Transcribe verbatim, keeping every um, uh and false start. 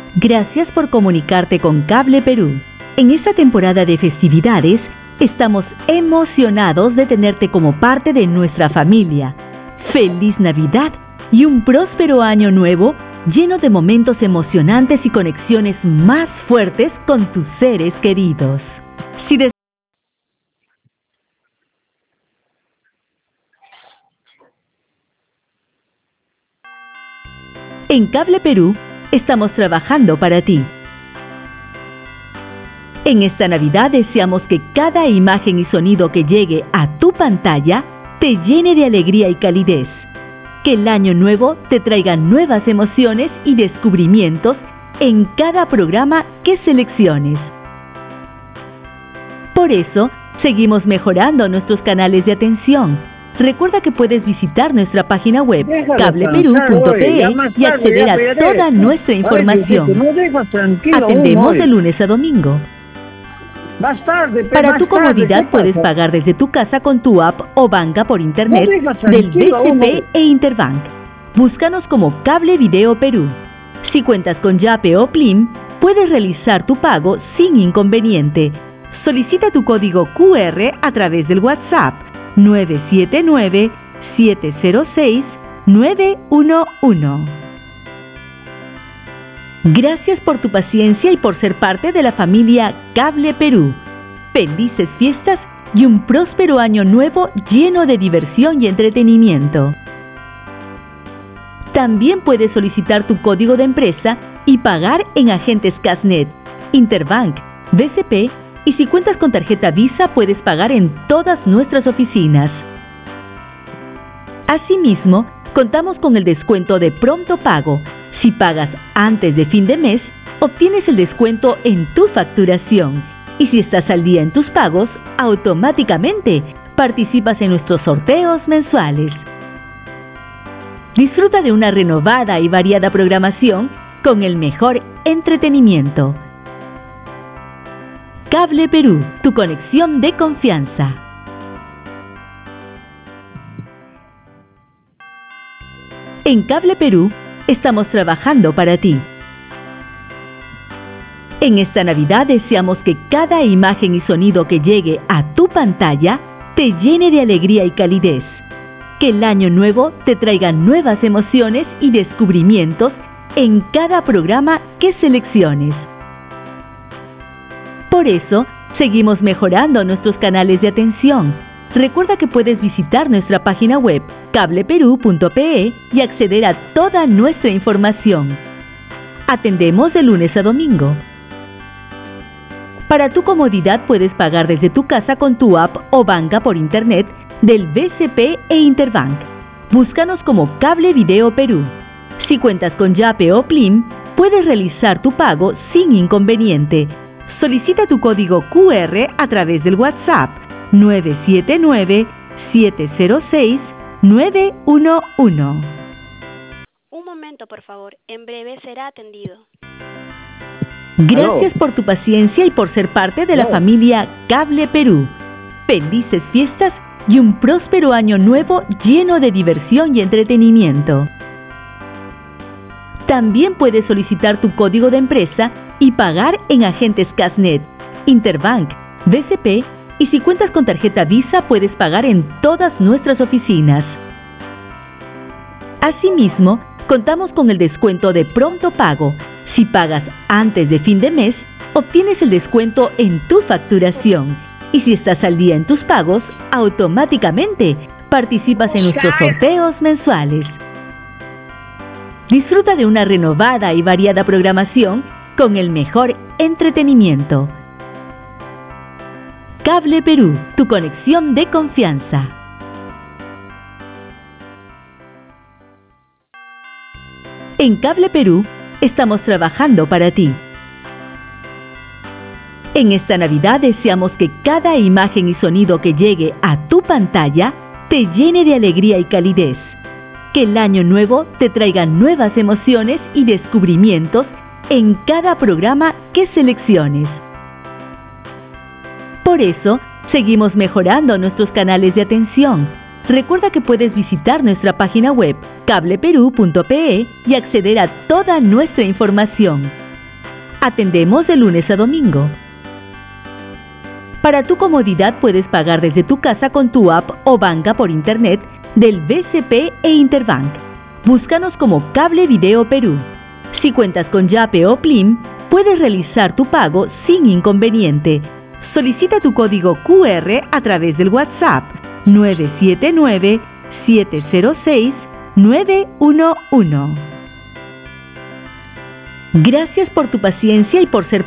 Gracias por comunicarte con Cable Perú. En esta temporada de festividades, estamos emocionados de tenerte como parte de nuestra familia. ¡Feliz Navidad y un próspero año nuevo lleno de momentos emocionantes y conexiones más fuertes con tus seres queridos! Si des- En Cable Perú, estamos trabajando para ti. En esta Navidad deseamos que cada imagen y sonido que llegue a tu pantalla te llene de alegría y calidez. Que el año nuevo te traiga nuevas emociones y descubrimientos en cada programa que selecciones. Por eso, seguimos mejorando nuestros canales de atención. Recuerda que puedes visitar nuestra página web cable perú punto pe y acceder a toda nuestra información. Atendemos de lunes a domingo. Más tarde, pe, Para más tu tarde, comodidad ¿qué puedes pasa? pagar desde tu casa con tu app o banca por internet No dejas del B tranquilo, C P hombre. e Interbank. Búscanos como Cable Video Perú. Si cuentas con Yape o Plim, puedes realizar tu pago sin inconveniente. Solicita tu código Q R a través del WhatsApp nueve siete nueve, siete cero seis, nueve uno uno. Gracias por tu paciencia y por ser parte de la familia Cable Perú. Felices fiestas y un próspero año nuevo lleno de diversión y entretenimiento. También puedes solicitar tu código de empresa y pagar en agentes Casnet, Interbank, B C P y si cuentas con tarjeta Visa puedes pagar en todas nuestras oficinas. Asimismo, contamos con el descuento de pronto pago. Si pagas antes de fin de mes, obtienes el descuento en tu facturación. Y si estás al día en tus pagos, automáticamente participas en nuestros sorteos mensuales. Disfruta de una renovada y variada programación con el mejor entretenimiento. Cable Perú, tu conexión de confianza. En Cable Perú, estamos trabajando para ti. En esta Navidad deseamos que cada imagen y sonido que llegue a tu pantalla te llene de alegría y calidez. Que el año nuevo te traiga nuevas emociones y descubrimientos en cada programa que selecciones. Por eso, seguimos mejorando nuestros canales de atención. Recuerda que puedes visitar nuestra página web cable perú punto pe y acceder a toda nuestra información. Atendemos de lunes a domingo. Para tu comodidad puedes pagar desde tu casa con tu app o banca por internet del B C P e Interbank. Búscanos como Cable Video Perú. Si cuentas con Yape o Plim, puedes realizar tu pago sin inconveniente. Solicita tu código Q R a través del WhatsApp nueve siete nueve, siete cero seis, nueve uno uno. Un momento, por favor. En breve será atendido. Gracias por tu paciencia y por ser parte de la Aló. familia Cable Perú. Felices fiestas y un próspero año nuevo lleno de diversión y entretenimiento. También puedes solicitar tu código de empresa y pagar en agentes Casnet, Interbank, B C P y si cuentas con tarjeta Visa puedes pagar en todas nuestras oficinas. Asimismo, contamos con el descuento de pronto pago. Si pagas antes de fin de mes, obtienes el descuento en tu facturación. Y si estás al día en tus pagos, automáticamente participas en nuestros sorteos mensuales. Disfruta de una renovada y variada programación con el mejor entretenimiento. Cable Perú, tu conexión de confianza. En Cable Perú, estamos trabajando para ti. En esta Navidad deseamos que cada imagen y sonido que llegue a tu pantalla te llene de alegría y calidez. Que el año nuevo te traiga nuevas emociones y descubrimientos en cada programa que selecciones. Por eso, seguimos mejorando nuestros canales de atención. Recuerda que puedes visitar nuestra página web cable perú punto pe y acceder a toda nuestra información. Atendemos de lunes a domingo. Para tu comodidad puedes pagar desde tu casa con tu app o banca por internet del B C P e Interbank. Búscanos como Cable Video Perú. Si cuentas con Yape o Plim, puedes realizar tu pago sin inconveniente. Solicita tu código Q R a través del WhatsApp nueve siete nueve, siete cero seis, nueve uno uno. Gracias por tu paciencia y por ser